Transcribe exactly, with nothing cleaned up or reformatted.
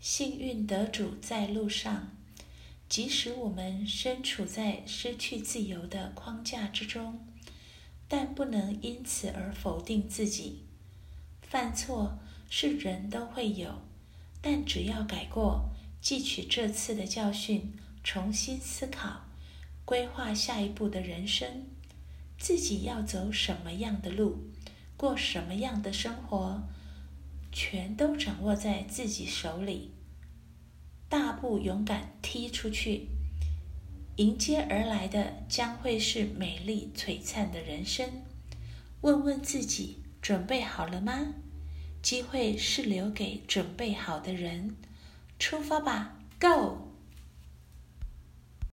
幸运得主在路上。即使我们身处在失去自由的框架之中，但不能因此而否定自己。犯错是人都会有，但只要改过，汲取这次的教训，重新思考，规划下一步的人生，自己要走什么样的路，过什么样的生活，全都掌握在自己手里。大步勇敢踢出去，迎接而来的将会是美丽璀璨的人生。问问自己，准备好了吗？机会是留给准备好的人。出发吧 ，Go！